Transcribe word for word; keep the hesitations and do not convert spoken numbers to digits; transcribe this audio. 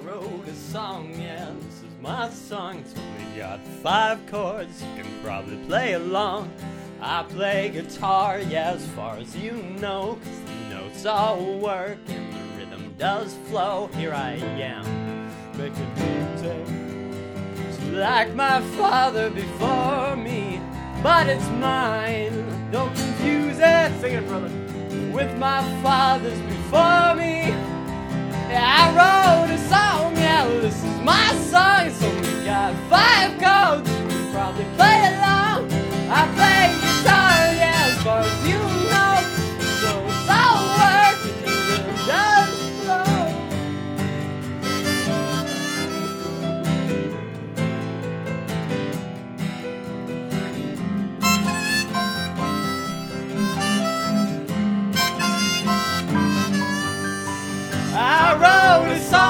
wrote a song, yeah, this is my song. It's only got five chords, you can probably play along. I play guitar, yeah, as far as you know, 'cause the notes all work and the rhythm does flow. Here I am, making music just like my father before me, but it's mine. Don't confuse it, sing it, brother, with my fathers before me. Yeah, I wrote a song, yeah, this is my song. It's only got five chords, you can probably play along. I play guitar, yeah, as far as you know, so it's all work and the rhythm does flow. I wrote a song.